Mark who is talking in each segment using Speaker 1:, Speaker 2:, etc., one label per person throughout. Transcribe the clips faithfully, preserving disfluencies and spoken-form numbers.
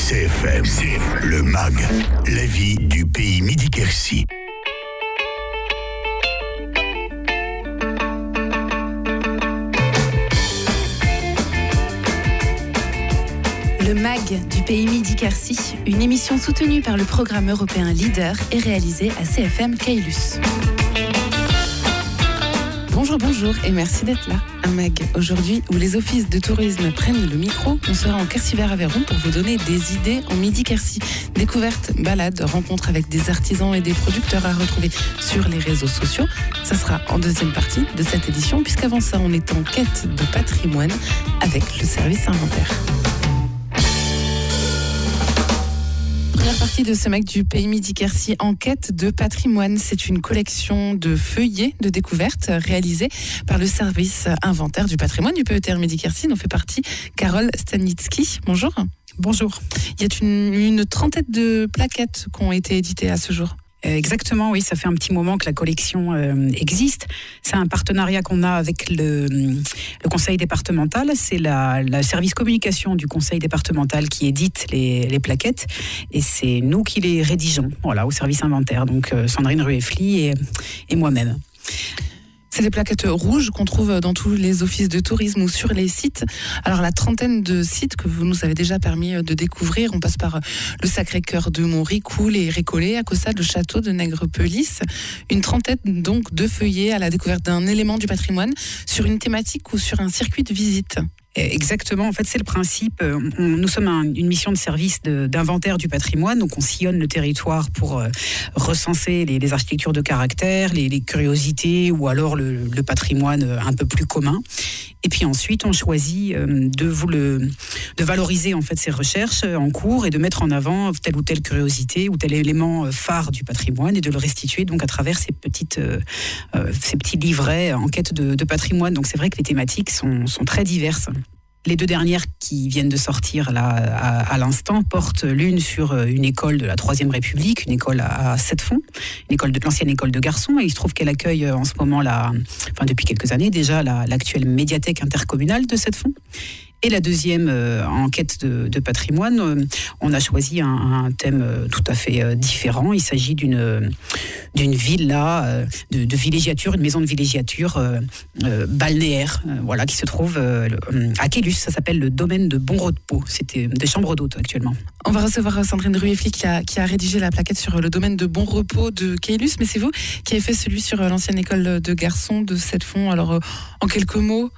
Speaker 1: C F M, C F M, le M A G, la vie du pays Midi-Quercy.
Speaker 2: Le M A G du pays Midi-Quercy, une émission soutenue par le programme européen Leader et réalisée à C F M Caylus. Bonjour, bonjour et merci d'être là. Un M A G aujourd'hui où les offices de tourisme prennent le micro. On sera en Quercy-Vert-Aveyron pour vous donner des idées en Midi-Quercy. Découvertes, balades, rencontres avec des artisans et des producteurs à retrouver sur les réseaux sociaux. Ça sera en deuxième partie de cette édition, puisqu'avant ça, on est en quête de patrimoine avec le service inventaire. Première partie de ce M A G du pays Midi-Quercy en quête de patrimoine. C'est une collection de feuillets de découverte réalisée par le service inventaire du patrimoine du P E T R Midi-Quercy, dont fait partie Carole Stanitsky. Bonjour.
Speaker 3: Bonjour.
Speaker 2: Il y a une, une trentaine de plaquettes qui ont été éditées à ce jour.
Speaker 3: Exactement, oui, ça fait un petit moment que la collection euh, existe. C'est un partenariat qu'on a avec le, le conseil départemental. C'est la, la service communication du conseil départemental qui édite les, les plaquettes et c'est nous qui les rédigeons, voilà, au service inventaire. Donc euh, Sandrine Rueffli et, et moi-même.
Speaker 2: C'est des plaquettes rouges qu'on trouve dans tous les offices de tourisme ou sur les sites. Alors la trentaine de sites que vous nous avez déjà permis de découvrir, on passe par le Sacré-Cœur de Montricou, les Récollets, à Caussade, le château de Nègrepelisse. Une trentaine donc de feuillets à la découverte d'un élément du patrimoine sur une thématique ou sur un circuit de visite.
Speaker 3: Exactement, en fait c'est le principe, on, nous sommes un, une mission de service de, d'inventaire du patrimoine, donc on sillonne le territoire pour euh, recenser les, les architectures de caractère, les, les curiosités ou alors le, le patrimoine un peu plus commun. Et puis ensuite on choisit euh, de, vous le, de valoriser en fait ces recherches en cours et de mettre en avant telle ou telle curiosité ou tel élément phare du patrimoine et de le restituer donc à travers ces, petites, euh, euh, ces petits livrets en quête de, de patrimoine. Donc c'est vrai que les thématiques sont, sont très diverses. Les deux dernières qui viennent de sortir là à, à l'instant portent l'une sur une école de la Troisième République, une école à, à Sept-Fonds, une école de l'ancienne école de garçons, et il se trouve qu'elle accueille en ce moment, la, enfin depuis quelques années déjà, la, l'actuelle médiathèque intercommunale de Sept-Fonds. Et la deuxième, euh, en quête de, de patrimoine, euh, on a choisi un, un thème euh, tout à fait euh, différent. Il s'agit d'une, d'une villa, euh, de, de villégiature, une maison de villégiature euh, euh, balnéaire, euh, voilà, qui se trouve euh, à Caylus. Ça s'appelle le domaine de Bon-Repos. C'était des chambres d'hôtes actuellement.
Speaker 2: On va recevoir Sandrine Rueffli qui a, qui a rédigé la plaquette sur le domaine de Bon-Repos de Caylus, mais c'est vous qui avez fait celui sur l'ancienne école de garçons de Sept-Fonds. Alors, euh, en quelques mots.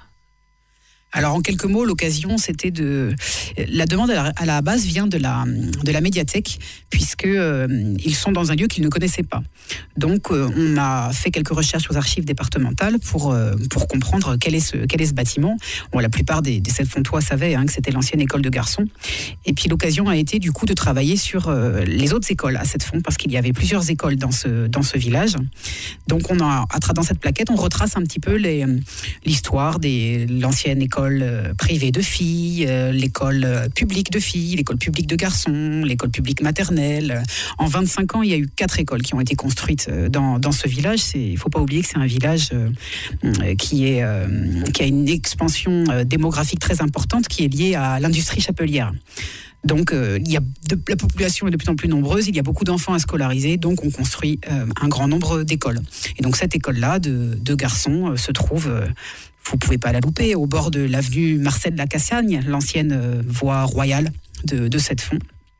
Speaker 3: Alors en quelques mots, l'occasion, c'était de... La demande à la, à la base vient de la, de la médiathèque, puisque euh, ils sont dans un lieu qu'ils ne connaissaient pas. Donc euh, on a fait quelques recherches aux archives départementales pour, euh, pour comprendre quel est ce, quel est ce bâtiment. Bon, la plupart des, des Sept-Fontois savaient hein, que c'était l'ancienne école de garçons. Et puis l'occasion a été du coup de travailler sur euh, les autres écoles à Sept-Fonds, parce qu'il y avait plusieurs écoles dans ce, dans ce village. Donc on a, dans cette plaquette, on retrace un petit peu les, l'histoire de l'ancienne école privée de filles, euh, l'école publique de filles, l'école publique de garçons, l'école publique maternelle. En vingt-cinq ans, il y a eu quatre écoles qui ont été construites dans, dans ce village. Il ne faut pas oublier que c'est un village euh, qui, est, euh, qui a une expansion euh, démographique très importante qui est liée à l'industrie chapelière. Donc, euh, il y a de, la population est de plus en plus nombreuse, il y a beaucoup d'enfants à scolariser, donc on construit euh, un grand nombre d'écoles. Et donc cette école-là de, de garçons euh, se trouve... Euh, vous ne pouvez pas la louper, au bord de l'avenue Marcel de la Cassagne, l'ancienne euh, voie royale de, de Sept-Fonds,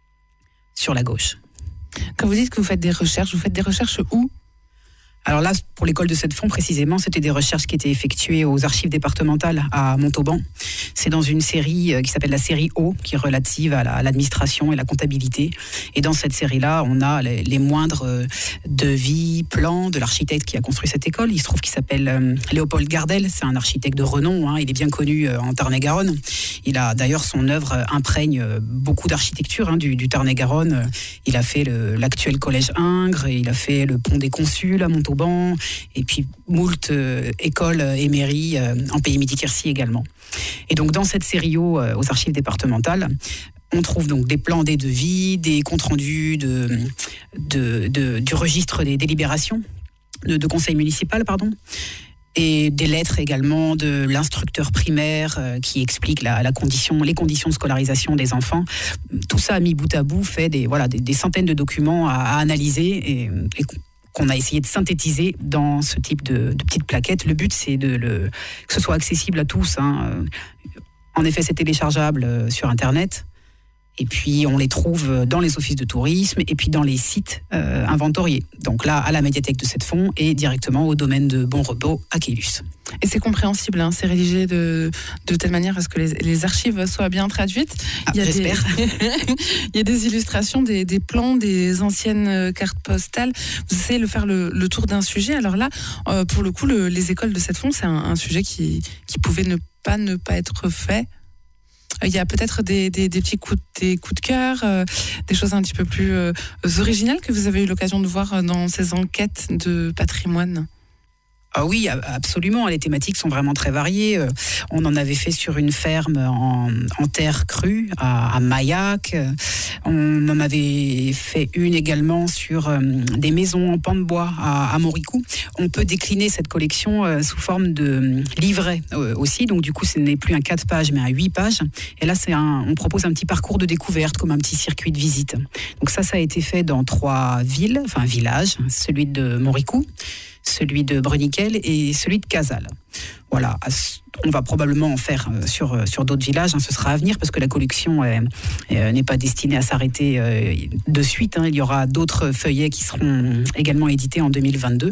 Speaker 3: sur la gauche.
Speaker 2: Quand vous dites que vous faites des recherches, vous faites des recherches où ?
Speaker 3: Alors là, pour l'école de Sept-Fonds précisément, c'était des recherches qui étaient effectuées aux archives départementales à Montauban. C'est dans une série qui s'appelle la série O, qui est relative à, la, à l'administration et la comptabilité. Et dans cette série-là, on a les, les moindres devis, plans de l'architecte qui a construit cette école. Il se trouve qu'il s'appelle euh, Léopold Gardel. C'est un architecte de renom. Hein. Il est bien connu euh, en Tarn-et-Garonne. Il a d'ailleurs son œuvre euh, imprègne euh, beaucoup d'architecture hein, du, du Tarn-et-Garonne. Il a fait le, l'actuel collège Ingres, et il a fait le pont des Consuls à Montauban. Et puis moult euh, écoles et mairies euh, en pays Midi-Quercy également. Et donc dans cette série O, euh, aux archives départementales, on trouve donc des plans des devis, des comptes rendus de, de, de, du registre des délibérations de, de conseil municipal, pardon. Et des lettres également de l'instructeur primaire euh, qui explique la, la condition, les conditions de scolarisation des enfants. Tout ça mis bout à bout fait des, voilà, des, des centaines de documents à, à analyser et, et qu'on a essayé de synthétiser dans ce type de, de petites plaquettes. Le but, c'est de le, que ce soit accessible à tous. Hein. En effet, c'est téléchargeable sur Internet. Et puis, on les trouve dans les offices de tourisme et puis dans les sites euh, inventoriés. Donc là, à la médiathèque de Cette-Fond et directement au domaine de Bon Repos à Caylus.
Speaker 2: Et c'est compréhensible, hein, c'est rédigé de, de telle manière à ce que les, les archives soient bien traduites.
Speaker 3: Ah,
Speaker 2: Il y a
Speaker 3: j'espère.
Speaker 2: Des, il y a des illustrations, des, des plans, des anciennes cartes postales. Vous essayez de faire le, le tour d'un sujet. Alors là, euh, pour le coup, le, les écoles de Cette-Fond, c'est un, un sujet qui, qui pouvait ne pas, ne pas être fait. Il y a peut-être des, des, des petits coups, des coups de cœur, euh, des choses un petit peu plus euh, originales que vous avez eu l'occasion de voir dans ces enquêtes de patrimoine.
Speaker 3: Ah oui, absolument. Les thématiques sont vraiment très variées. On en avait fait sur une ferme en, en terre crue à, à Maillac. On en avait fait une également sur euh, des maisons en pan de bois à, à Moricou. On peut décliner cette collection euh, sous forme de livret euh, aussi. Donc du coup, ce n'est plus un quatre pages, mais un huit pages. Et là, c'est un, on propose un petit parcours de découverte, comme un petit circuit de visite. Donc ça, ça a été fait dans trois villes, enfin villages. Celui de Moricou, celui de Bruniquel et celui de Casal. Voilà, on va probablement en faire sur, sur d'autres villages, hein, ce sera à venir parce que la collection est, est, n'est pas destinée à s'arrêter euh, de suite. Hein. Il y aura d'autres feuillets qui seront également édités en deux mille vingt-deux.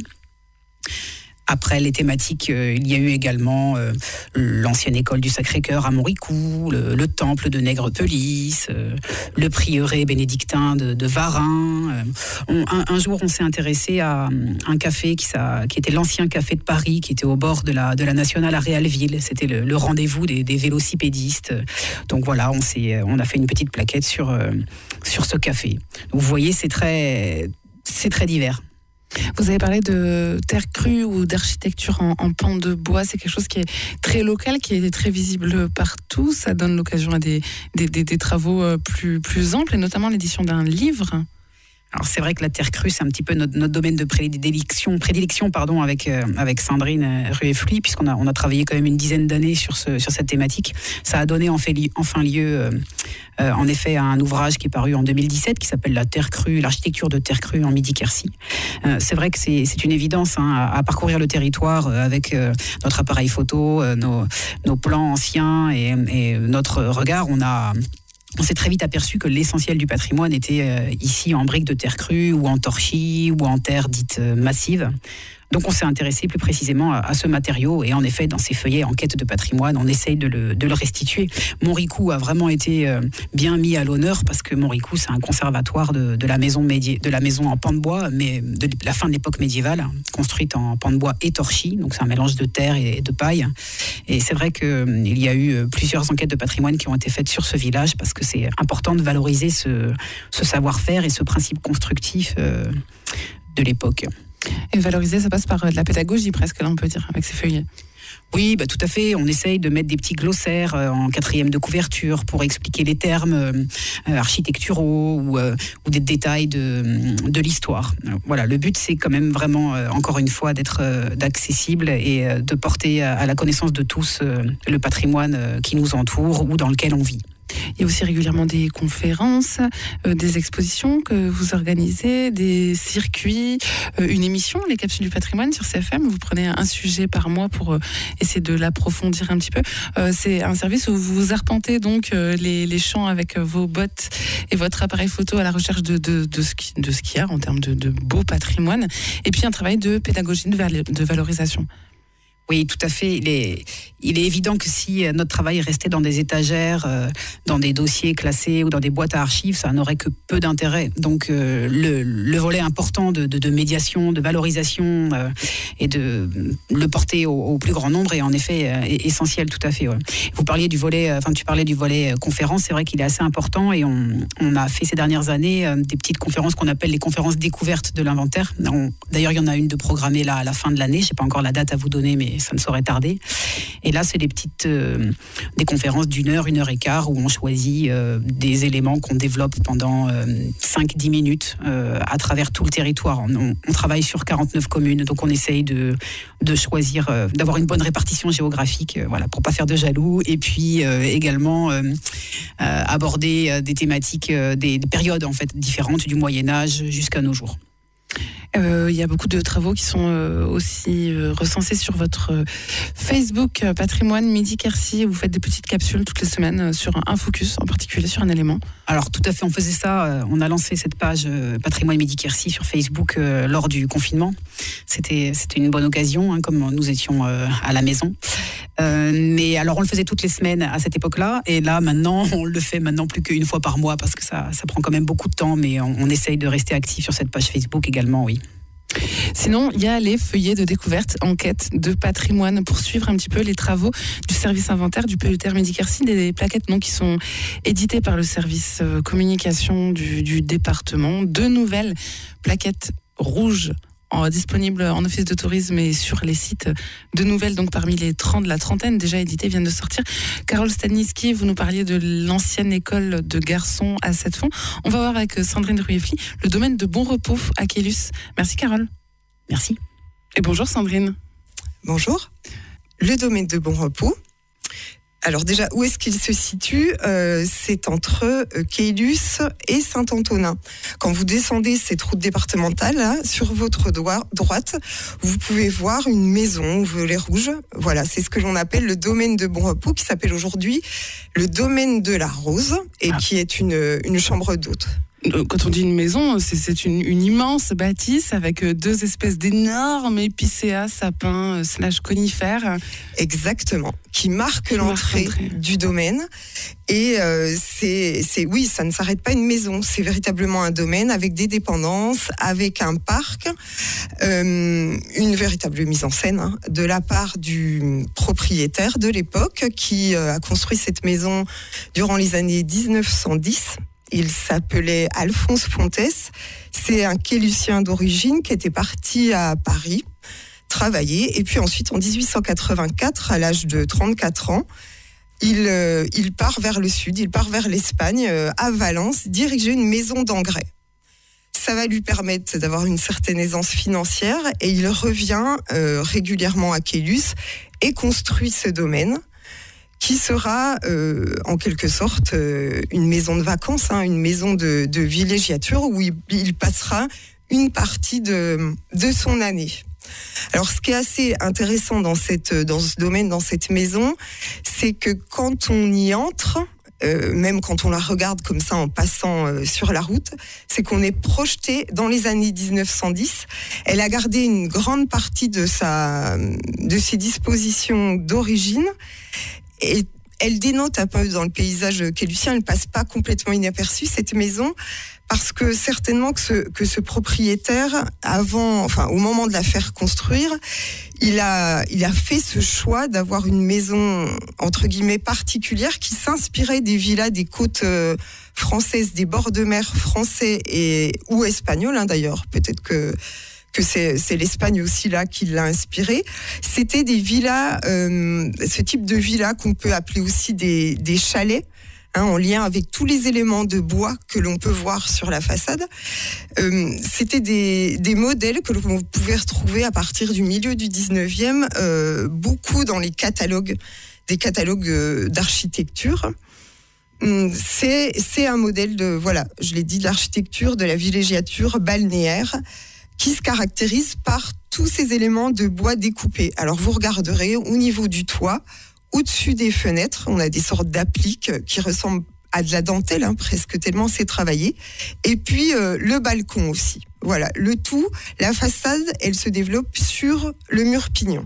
Speaker 3: Après les thématiques, euh, il y a eu également euh, l'ancienne école du Sacré-Cœur à Moricou, le, le temple de Nègrepelisse, euh, le prieuré bénédictin de, de Varin. Euh, on, un, un jour, on s'est intéressé à un café qui, ça, qui était l'ancien café de Paris, qui était au bord de la, de la Nationale à Réalville. C'était le, le rendez-vous des, des vélocipédistes. Donc voilà, on, s'est, on a fait une petite plaquette sur, euh, sur ce café. Donc, vous voyez, c'est très, c'est très divers.
Speaker 2: Vous avez parlé de terre crue ou d'architecture en, en pan de bois. C'est quelque chose qui est très local, qui est très visible partout. Ça donne l'occasion à des, des, des, des travaux plus, plus amples, et notamment l'édition d'un livre.
Speaker 3: Alors c'est vrai que la terre crue, c'est un petit peu notre, notre domaine de prédilection, prédilection pardon, avec, euh, avec Sandrine Rueffluy, puisqu'on a, on a travaillé quand même une dizaine d'années sur, ce, sur cette thématique. Ça a donné en fait, enfin lieu, euh, euh, en effet, à un ouvrage qui est paru en deux mille dix-sept, qui s'appelle La terre crue, l'architecture de terre crue en Midi-Quercy. Euh, c'est vrai que c'est, c'est une évidence hein, à, à parcourir le territoire euh, avec euh, notre appareil photo, euh, nos, nos plans anciens et, et notre regard. On a... On s'est très vite aperçu que l'essentiel du patrimoine était euh, ici en briques de terre crue ou en torchis ou en terre dite euh, massive. Donc on s'est intéressé plus précisément à, à ce matériau et en effet dans ces feuillets en quête de patrimoine, on essaye de le, de le restituer. Moricou a vraiment été euh, bien mis à l'honneur parce que Moricou c'est un conservatoire de, de, la, maison médi- de la maison en pan de bois, mais de la fin de l'époque médiévale, construite en pan de bois et torchis, donc c'est un mélange de terre et de paille. Et c'est vrai qu'il euh, y a eu plusieurs enquêtes de patrimoine qui ont été faites sur ce village parce que c'est important de valoriser ce, ce savoir-faire et ce principe constructif euh, de l'époque.
Speaker 2: Et valoriser, ça passe par de la pédagogie presque, là on peut dire, avec ces feuillets.
Speaker 3: Oui, bah, tout à fait. On essaye de mettre des petits glossaires euh, en quatrième de couverture pour expliquer les termes euh, architecturaux ou, euh, ou des détails de, de l'histoire. Euh, voilà, le but c'est quand même vraiment, euh, encore une fois, d'être euh, d'accessible et euh, de porter à, à la connaissance de tous euh, le patrimoine euh, qui nous entoure ou dans lequel on vit.
Speaker 2: Il y a aussi régulièrement des conférences, euh, des expositions que vous organisez, des circuits, euh, une émission, les Capsules du patrimoine sur C F M. Vous prenez un sujet par mois pour euh, essayer de l'approfondir un petit peu. Euh, c'est un service où vous arpentez donc euh, les, les champs avec vos bottes et votre appareil photo à la recherche de, de, de, ce, qui, de ce qu'il y a en termes de, de beau patrimoine. Et puis un travail de pédagogie, de, val- de valorisation.
Speaker 3: Oui, tout à fait. Il est, il est évident que si notre travail restait dans des étagères, euh, dans des dossiers classés ou dans des boîtes à archives, ça n'aurait que peu d'intérêt. Donc euh, le, le volet important de, de, de médiation, de valorisation euh, et de le porter au, au plus grand nombre est en effet euh, essentiel, tout à fait. Ouais. Vous parliez du volet, enfin tu parlais du volet conférence, c'est vrai qu'il est assez important et on, on a fait ces dernières années euh, des petites conférences qu'on appelle les conférences découvertes de l'inventaire. On, d'ailleurs, il y en a une de programmée là à la fin de l'année. Je n'ai pas encore la date à vous donner, mais ça ne saurait tarder. Et là, c'est des petites euh, des conférences d'une heure, une heure et quart, où on choisit euh, des éléments qu'on développe pendant euh, cinq à dix minutes euh, à travers tout le territoire. On, on travaille sur quarante-neuf communes, donc on essaye de, de choisir, euh, d'avoir une bonne répartition géographique, euh, voilà, pour pas faire de jaloux, et puis euh, également euh, euh, aborder euh, des thématiques, euh, des, des périodes en fait différentes du Moyen-Âge jusqu'à nos jours.
Speaker 2: Il euh, y a beaucoup de travaux qui sont euh, aussi euh, recensés sur votre euh, Facebook euh, Patrimoine Midi Quercy. Vous faites des petites capsules toutes les semaines euh, sur un, un focus, en particulier sur un élément.
Speaker 3: Alors tout à fait, on faisait ça. Euh, on a lancé cette page euh, Patrimoine Midi Quercy sur Facebook euh, lors du confinement. C'était, c'était une bonne occasion, hein, comme nous étions euh, à la maison. Euh, mais alors on le faisait toutes les semaines à cette époque-là, et là maintenant on le fait maintenant plus qu'une fois par mois parce que ça, ça prend quand même beaucoup de temps, mais on, on essaye de rester actif sur cette page Facebook également, oui.
Speaker 2: Sinon, il y a les feuillets de découverte enquête de patrimoine pour suivre un petit peu les travaux du service inventaire du P E T R Midi Quercy, des plaquettes donc, qui sont éditées par le service euh, communication du, du département. Deux nouvelles plaquettes rouges en, disponibles en office de tourisme et sur les sites de nouvelles, donc parmi les trente, la trentaine déjà éditées viennent de sortir. Carole Staniski, vous nous parliez de l'ancienne école de garçons à Sept-Fonds. On va voir avec Sandrine Rueffli le domaine de Bon Repos à Caylus. Merci Carole.
Speaker 3: Merci.
Speaker 2: Et bonjour Sandrine.
Speaker 4: Bonjour. Le domaine de Bon Repos. Alors déjà, où est-ce qu'il se situe ? euh, C'est entre euh, Caylus et Saint-Antonin. Quand vous descendez cette route départementale, là, sur votre doigt, droite, vous pouvez voir une maison au volet rouge. Voilà, c'est ce que l'on appelle le domaine de Bon Repos, qui s'appelle aujourd'hui le domaine de la Rose, et ah. qui est une, une chambre d'hôte.
Speaker 2: Quand on dit une maison, c'est, c'est une, une immense bâtisse avec deux espèces d'énormes épicéas, sapins, slash conifères.
Speaker 4: Exactement, qui marque l'entrée, l'entrée du domaine. Et euh, c'est, c'est, oui, ça ne s'arrête pas une maison, c'est véritablement un domaine avec des dépendances, avec un parc, euh, une véritable mise en scène hein, de la part du propriétaire de l'époque qui euh, a construit cette maison durant les années dix-neuf cent dix. Il s'appelait Alphonse Fontès. C'est un Caylusien d'origine qui était parti à Paris travailler. Et puis ensuite, en dix-huit cent quatre-vingt-quatre, à l'âge de trente-quatre ans, il, euh, il part vers le sud, il part vers l'Espagne, euh, à Valence, diriger une maison d'engrais. Ça va lui permettre d'avoir une certaine aisance financière et il revient euh, régulièrement à Caylus et construit ce domaine, qui sera euh, en quelque sorte euh, une maison de vacances, hein, une maison de, de villégiature où il, il passera une partie de, de son année. Alors ce qui est assez intéressant dans, cette, dans ce domaine, dans cette maison, c'est que quand on y entre, euh, même quand on la regarde comme ça en passant euh, sur la route, c'est qu'on est projeté dans les années dix-neuf cent dix. Elle a gardé une grande partie de, sa, de ses dispositions d'origine. Et elle dénote un peu dans le paysage caylusien, elle ne passe pas complètement inaperçue, cette maison, parce que certainement que ce, que ce propriétaire, avant, enfin, au moment de la faire construire, il a, il a fait ce choix d'avoir une maison, entre guillemets, particulière, qui s'inspirait des villas des côtes euh, françaises, des bords de mer français et, ou espagnols, hein, d'ailleurs, peut-être que que c'est, c'est l'Espagne aussi là qui l'a inspiré. C'était des villas, euh, ce type de villas qu'on peut appeler aussi des, des chalets, hein, en lien avec tous les éléments de bois que l'on peut voir sur la façade. Euh, c'était des, des modèles que l'on pouvait retrouver à partir du milieu du dix-neuvième, euh, beaucoup dans les catalogues, des catalogues d'architecture. C'est, c'est un modèle de, voilà, je l'ai dit, de l'architecture, de la villégiature balnéaire, qui se caractérise par tous ces éléments de bois découpés. Alors vous regarderez au niveau du toit, au-dessus des fenêtres, on a des sortes d'appliques qui ressemblent à de la dentelle, hein, presque tellement c'est travaillé. Et puis euh, le balcon aussi. Voilà, le tout, la façade, elle se développe sur le mur pignon.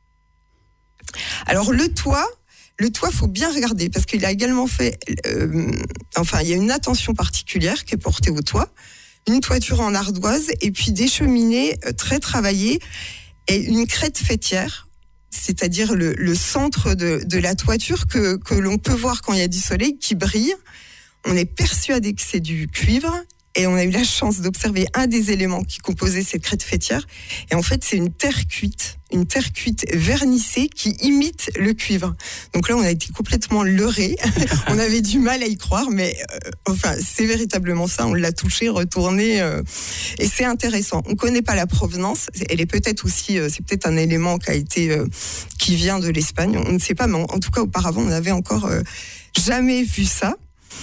Speaker 4: Alors le toit, le toit, faut bien regarder parce qu'il a également fait, euh, enfin il y a une attention particulière qui est portée au toit. Une toiture en ardoise et puis des cheminées très travaillées et une crête fêtière, c'est-à-dire le, le centre de, de la toiture que, que l'on peut voir quand il y a du soleil qui brille. On est persuadé que c'est du cuivre Et on a eu la chance d'observer un des éléments qui composait cette crête fêtière. Et en fait, c'est une terre cuite, une terre cuite vernissée qui imite le cuivre. Donc là, on a été complètement leurrés. On avait du mal à y croire, mais euh, enfin, c'est véritablement ça. On l'a touché, retourné, euh, et c'est intéressant. On connaît pas la provenance. Elle est peut-être aussi, euh, c'est peut-être un élément qui a été, euh, qui vient de l'Espagne. On ne sait pas, mais en, en tout cas, auparavant, on n'avait encore euh, jamais vu ça.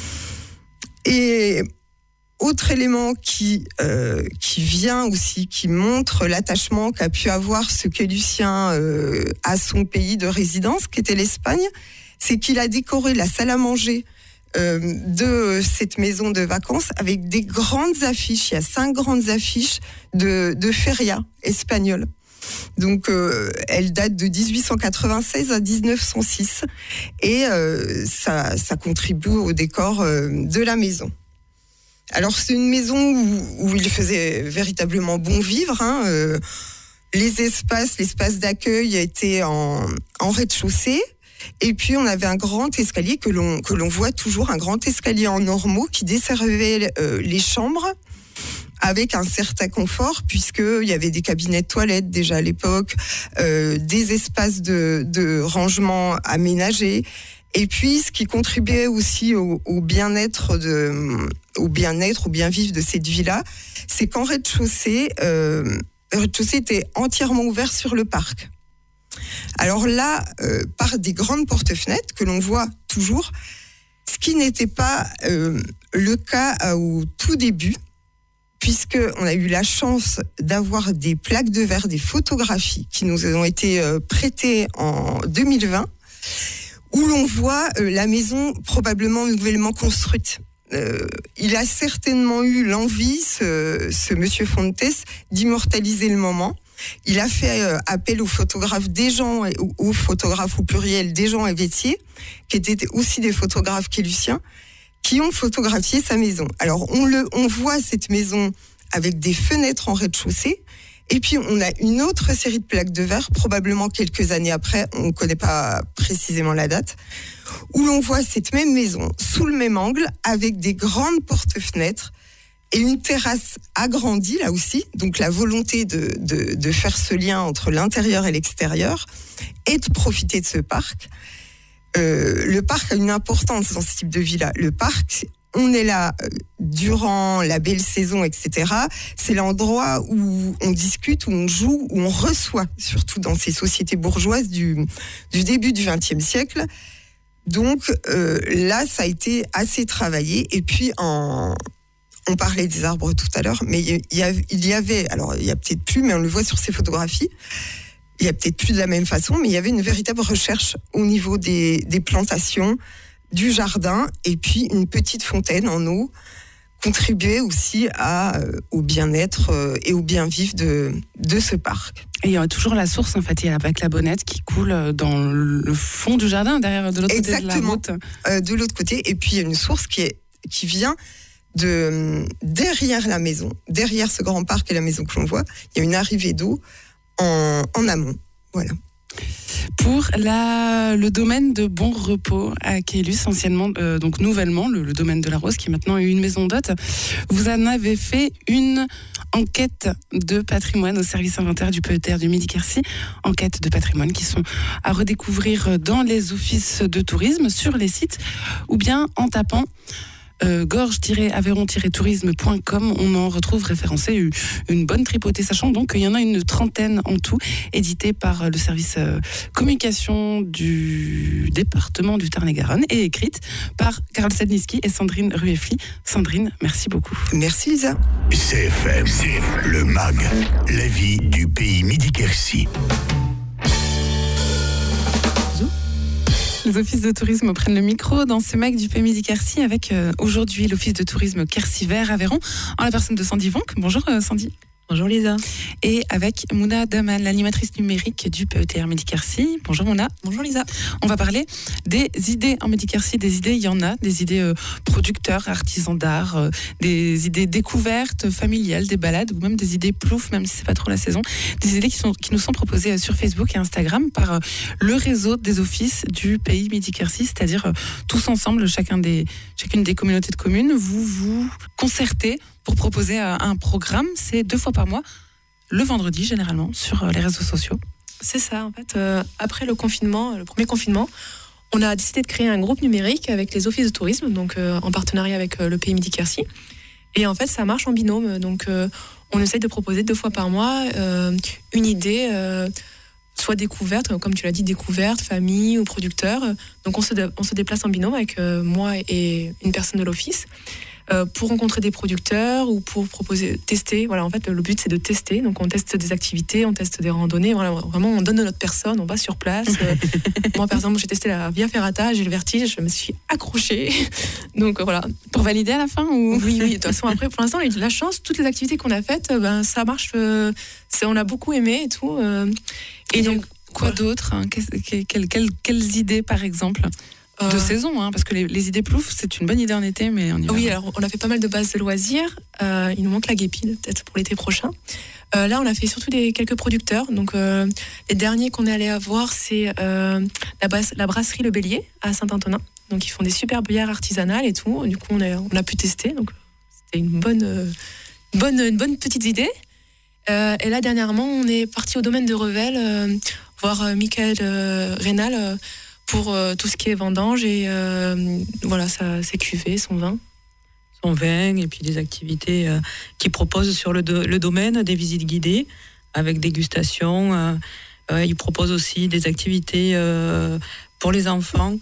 Speaker 4: Et autre élément qui, euh, qui vient aussi, qui montre l'attachement qu'a pu avoir ce qu'est Lucien euh, à son pays de résidence, qui était l'Espagne, c'est qu'il a décoré la salle à manger euh, de cette maison de vacances avec des grandes affiches. Il y a cinq grandes affiches de, de feria espagnole. Donc, euh, elle date de dix-huit cent quatre-vingt-seize à dix-neuf cent six et euh, ça, ça contribue au décor euh, de la maison. Alors, c'est une maison où, où il faisait véritablement bon vivre. Hein. Euh, les espaces, l'espace d'accueil était en, en rez-de-chaussée. Et puis, on avait un grand escalier que l'on, que l'on voit toujours, un grand escalier en ormeau qui desservait euh, les chambres avec un certain confort, puisqu'il y avait des cabinets de toilettes déjà à l'époque, euh, des espaces de, de rangement aménagés. Et puis, ce qui contribuait aussi au, au bien-être de, au bien-être, au bien-vivre de cette villa, c'est qu'en rez-de-chaussée, euh, le rez-de-chaussée était entièrement ouvert sur le parc. Alors là, euh, par des grandes porte-fenêtres que l'on voit toujours, ce qui n'était pas euh, le cas au tout début, puisqu'on a eu la chance d'avoir des plaques de verre, des photographies qui nous ont été euh, prêtées en deux mille vingt, où l'on voit euh, la maison probablement nouvellement construite. Euh, il a certainement eu l'envie, ce, ce monsieur Fontes, d'immortaliser le moment. Il a fait euh, appel aux photographes Desjean, aux, aux photographes au pluriel Desjean et Vétier, qui étaient aussi des photographes qu'est Lucien, qui ont photographié sa maison. Alors on, le, on voit cette maison avec des fenêtres en rez-de-chaussée. Et puis, on a une autre série de plaques de verre, probablement quelques années après, on ne connaît pas précisément la date, où l'on voit cette même maison sous le même angle, avec des grandes porte-fenêtres et une terrasse agrandie, là aussi. Donc, la volonté de, de, de faire ce lien entre l'intérieur et l'extérieur et de profiter de ce parc. Euh, le parc a une importance dans ce type de villa. Le parc, on est là durant la belle saison, et cetera. C'est l'endroit où on discute, où on joue, où on reçoit, surtout dans ces sociétés bourgeoises du, du début du vingtième siècle. Donc euh, là, ça a été assez travaillé. Et puis, en, on parlait des arbres tout à l'heure, mais il y, a, il y avait, alors il y a peut-être plus, mais on le voit sur ces photographies, il y a peut-être plus de la même façon, mais il y avait une véritable recherche au niveau des, des plantations, du jardin, et puis une petite fontaine en eau contribuait aussi à, euh, au bien-être euh, et au bien-vivre de, de ce parc.
Speaker 2: Et il y a toujours la source, en fait, il y a avec la bonnette qui coule dans le fond du jardin, derrière, de l'autre
Speaker 4: Exactement,
Speaker 2: côté de la route.
Speaker 4: Euh, de l'autre côté, et puis il y a une source qui, est, qui vient de derrière la maison, derrière ce grand parc et la maison que l'on voit, il y a une arrivée d'eau en, en amont. Voilà.
Speaker 2: Pour la, le domaine de Bon Repos à Caylus, anciennement, euh, donc nouvellement, le, le domaine de la Rose, qui est maintenant une maison d'hôtes, vous en avez fait une enquête de patrimoine au service inventaire du P E T R du Midi-Quercy, enquête de patrimoine qui sont à redécouvrir dans les offices de tourisme, sur les sites, ou bien en tapant Euh, gorge tiret aveyron tiret tourisme point com, on en retrouve référencé une bonne tripotée, sachant donc qu'il y en a une trentaine en tout, édité par le service euh, communication du département du Tarn-et-Garonne et écrite par Karl Sedniski et Sandrine Rueffli. Sandrine, merci beaucoup.
Speaker 4: Merci Lisa.
Speaker 1: C F M, le M A G, la vie du pays Midi-Quercy.
Speaker 2: Les offices de tourisme prennent le micro dans ce M A G du P M I Quercy avec euh, aujourd'hui l'office de tourisme Quercy-Vert-Aveyron en la personne de Sandy Vonck. Bonjour euh, Sandy.
Speaker 5: Bonjour Lisa.
Speaker 2: Et avec Mouna Damal, l'animatrice numérique du P E T R Midi-Quercy. Bonjour Mouna.
Speaker 5: Bonjour Lisa.
Speaker 2: On va parler des idées en Midi-Quercy. Des idées, il y en a. Des idées euh, producteurs, artisans d'art, euh, des idées découvertes, familiales, des balades ou même des idées plouf, même si c'est pas trop la saison. Des idées qui, sont, qui nous sont proposées euh, sur Facebook et Instagram par euh, le réseau des offices du pays Midi-Quercy, c'est-à-dire euh, tous ensemble, chacun des, chacune des communautés de communes, vous vous concertez pour proposer euh, un programme. C'est deux fois par mois, le vendredi généralement, sur euh, les réseaux sociaux.
Speaker 5: C'est ça, en fait. Euh, après le confinement, le premier confinement, on a décidé de créer un groupe numérique avec les offices de tourisme, donc euh, en partenariat avec euh, le Pays Midi-Quercy. Et en fait, ça marche en binôme. Donc, euh, on essaye de proposer deux fois par mois euh, une idée, euh, soit découverte, comme tu l'as dit, découverte, famille ou producteur. Donc, on se, dé- on se déplace en binôme avec euh, moi et une personne de l'office euh, pour rencontrer des producteurs ou pour proposer, tester. Voilà, en fait, le but, c'est de tester. Donc, on teste des activités, on teste des randonnées. Voilà, vraiment, on donne de notre personne, on va sur place. Euh, moi, par exemple, j'ai testé la Via Ferrata, j'ai le vertige, je me suis accrochée. Donc, euh, voilà.
Speaker 2: Pour valider à la fin ou...
Speaker 5: Oui, oui. De toute façon, après, pour l'instant, on a eu de la chance. Toutes les activités qu'on a faites, ben, ça marche. Euh, c'est, on a beaucoup aimé et tout. Euh,
Speaker 2: et, et donc, quoi
Speaker 5: voilà.
Speaker 2: d'autre hein, quelles, quelles, quelles, quelles idées, par exemple de saison, hein, parce que les, les idées plouf, c'est une bonne idée en été, mais on y va.
Speaker 5: Oui, alors on a fait pas mal de bases de loisirs. Euh, il nous manque la guépide, peut-être pour l'été prochain. Euh, là, on a fait surtout des, quelques producteurs. Donc, euh, les derniers qu'on est allé voir, c'est euh, la, bas- la brasserie Le Bélier à Saint-Antonin. Donc, ils font des super bières artisanales et tout. Du coup, on a, on a pu tester. Donc, c'était une bonne, euh, bonne, une bonne petite idée. Euh, et là, dernièrement, on est parti au domaine de Revel euh, voir euh, Michael euh, Rénal. Euh, pour euh, tout ce qui est vendange et euh, voilà, ça, ses cuvées, son vin.
Speaker 6: Son vin et puis des activités euh, qu'il propose sur le, do- le domaine, des visites guidées avec dégustation. Euh, euh, il propose aussi des activités euh, pour les enfants,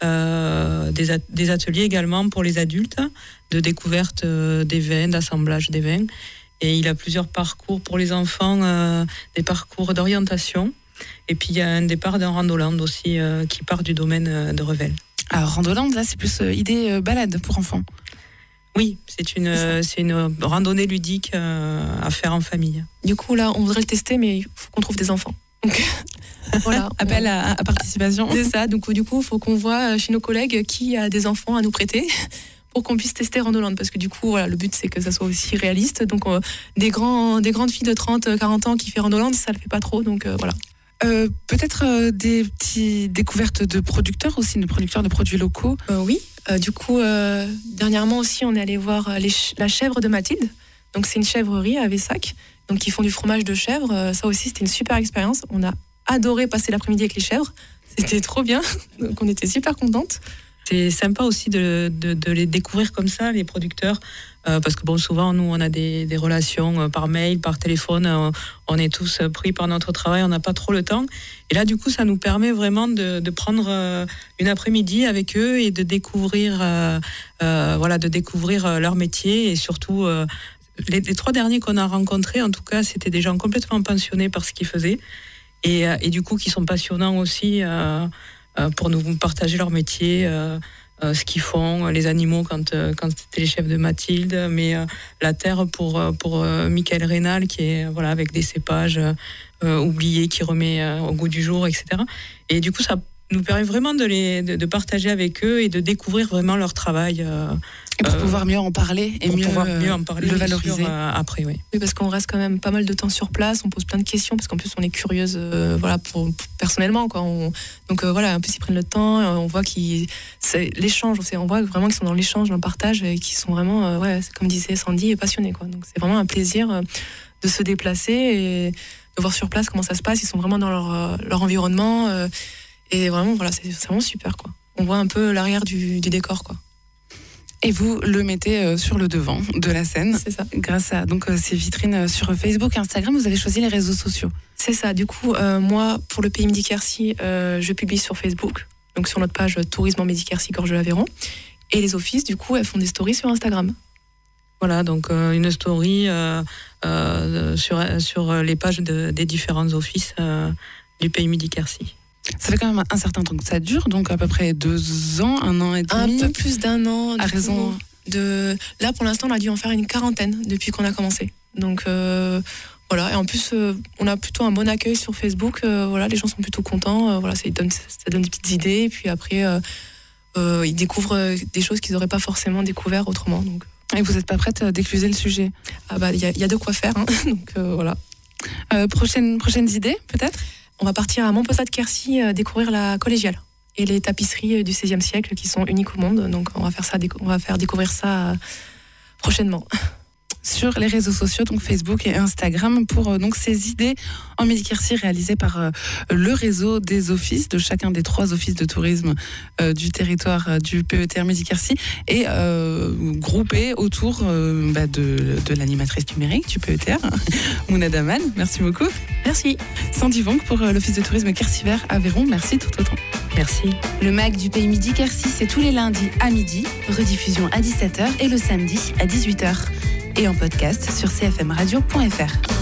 Speaker 6: euh, des, a- des ateliers également pour les adultes, de découverte euh, des vins, d'assemblage des vins. Et il a plusieurs parcours pour les enfants, euh, des parcours d'orientation. Et puis il y a un départ d'un Randoland aussi euh, qui part du domaine euh, de Revel.
Speaker 2: Alors Randoland, là c'est plus euh, idée euh, balade pour enfants.
Speaker 6: Oui, c'est une, euh, c'est une randonnée ludique euh, à faire en famille.
Speaker 5: Du coup là on voudrait le tester mais il faut qu'on trouve des enfants. Donc voilà.
Speaker 2: Appel à, à participation.
Speaker 5: C'est ça, donc du coup il faut qu'on voit chez nos collègues qui a des enfants à nous prêter pour qu'on puisse tester Randoland, parce que du coup voilà, le but c'est que ça soit aussi réaliste. Donc euh, des, grands, des grandes filles de trente à quarante ans qui font Randoland, ça le fait pas trop, donc euh, voilà.
Speaker 2: Euh, peut-être euh, des petites découvertes de producteurs aussi, de producteurs de produits locaux.
Speaker 5: Euh, oui, euh, du coup, euh, dernièrement aussi, on est allé voir les ch- la chèvre de Mathilde. Donc, c'est une chèvrerie à Vessac. Donc, ils font du fromage de chèvre. Euh, ça aussi, c'était une super expérience. On a adoré passer l'après-midi avec les chèvres. C'était trop bien. Donc, on était super contentes.
Speaker 6: C'est sympa aussi de, de, de les découvrir comme ça, les producteurs, euh, parce que bon, souvent, nous, on a des, des relations euh, par mail, par téléphone, euh, on est tous euh, pris par notre travail, on n'a pas trop le temps. Et là, du coup, ça nous permet vraiment de, de prendre euh, une après-midi avec eux et de découvrir, euh, euh, voilà, de découvrir euh, leur métier et surtout... Euh, les, les trois derniers qu'on a rencontrés, en tout cas, c'était des gens complètement passionnés par ce qu'ils faisaient et, euh, et du coup, qui sont passionnants aussi... Euh, pour nous partager leur métier, euh, euh, ce qu'ils font, les animaux quand, euh, quand c'était les chefs de Mathilde, mais euh, la terre pour, pour euh, Michael Rénal, qui est voilà, avec des cépages euh, oubliés, qui remet euh, au goût du jour, et cetera. Et du coup, ça nous permet vraiment de, les, de, de partager avec eux et de découvrir vraiment leur travail. Euh,
Speaker 2: et pour
Speaker 6: euh,
Speaker 2: pouvoir mieux en parler et
Speaker 6: pour
Speaker 2: mieux,
Speaker 6: pouvoir mieux en parler,
Speaker 2: le valoriser.
Speaker 6: Sûr, euh, après, oui.
Speaker 5: Oui, parce qu'on reste quand même pas mal de temps sur place, on pose plein de questions, parce qu'en plus on est curieuse, euh, voilà, pour, pour, personnellement, quoi. On, donc euh, voilà, en plus ils prennent le temps, euh, on voit qu'ils, c'est l'échange, on, sait, on voit vraiment qu'ils sont dans l'échange, dans le partage, et qu'ils sont vraiment, euh, ouais, comme disait Sandy, passionnés, quoi. Donc c'est vraiment un plaisir euh, de se déplacer et de voir sur place comment ça se passe. Ils sont vraiment dans leur, euh, leur environnement, euh, et vraiment, voilà, c'est, c'est vraiment super, quoi. On voit un peu l'arrière du, du décor, quoi.
Speaker 2: Et vous le mettez euh, sur le devant de la scène.
Speaker 5: C'est ça.
Speaker 2: Grâce à donc, euh, ces vitrines euh, sur Facebook et Instagram, vous avez choisi les réseaux sociaux.
Speaker 5: C'est ça. Du coup, euh, moi, pour le Pays Midi-Quercy, euh, je publie sur Facebook, donc sur notre page Tourisme en Midi-Quercy, Gorge de l'Aveyron. Et les offices, du coup, elles font des stories sur Instagram.
Speaker 6: Voilà, donc euh, une story euh, euh, sur, sur les pages de, des différents offices euh, du Pays Midi-Quercy.
Speaker 2: Ça fait quand même un certain temps que ça dure, donc à peu près deux ans, un an et demi.
Speaker 5: Un peu plus d'un an.
Speaker 2: À raison.
Speaker 5: De... Là, pour l'instant, on a dû en faire une quarantaine depuis qu'on a commencé. Donc euh, voilà, et en plus, euh, on a plutôt un bon accueil sur Facebook. Euh, voilà, les gens sont plutôt contents. Euh, voilà, ça donne, ça donne des petites idées. Et puis après, euh, euh, ils découvrent des choses qu'ils n'auraient pas forcément découvert autrement. Donc.
Speaker 2: Et vous n'êtes pas prête à d'écluser le sujet?
Speaker 5: Ah bah, il y, y a de quoi faire. Hein. Donc euh, voilà.
Speaker 2: Euh, prochaine, prochaines idées, peut-être?
Speaker 5: On va partir à Montpessat-de-Quercy euh, découvrir la collégiale et les tapisseries du seizième siècle qui sont uniques au monde. Donc on va faire ça, on va faire découvrir ça euh, prochainement.
Speaker 2: sur les réseaux sociaux, donc Facebook et Instagram, pour euh, donc ces idées en Midi-Quercy réalisées par euh, le réseau des offices, de chacun des trois offices de tourisme euh, du territoire euh, du P E T R Midi-Quercy, et euh, groupées autour euh, bah, de, de l'animatrice numérique du P E T R, Mouna Daman. Merci beaucoup.
Speaker 5: Merci.
Speaker 2: Sandy Vonk pour euh, l'office de tourisme Quercy Vert Aveyron. Merci tout autant.
Speaker 6: Merci.
Speaker 2: Le M A G du Pays Midi-Quercy, c'est tous les lundis à midi, rediffusion à dix-sept heures et le samedi à dix-huit heures. Et en podcast sur c f m radio point f r.